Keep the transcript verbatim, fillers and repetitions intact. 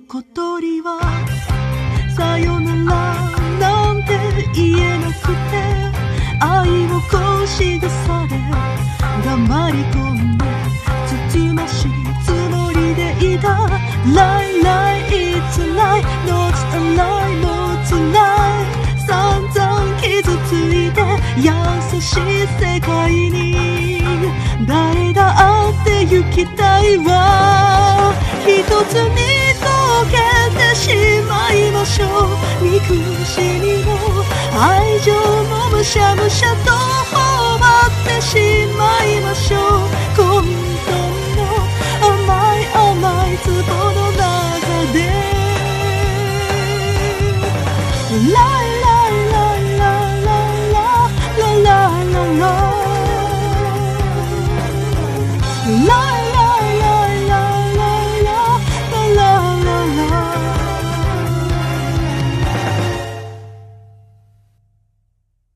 小鳥はさよならなんて言えなくて、愛をこし出され黙り込んでつつましいつもりでいた。 Lie lie it's a lie not a lie not a lie。 散々傷ついて優しい世界に誰だって行きたいわ。一つに溶けてしまいましょう。憎しみも愛情もむしゃむしゃと頬張ってしまいましょう。混沌の甘い甘い壺の中で Lie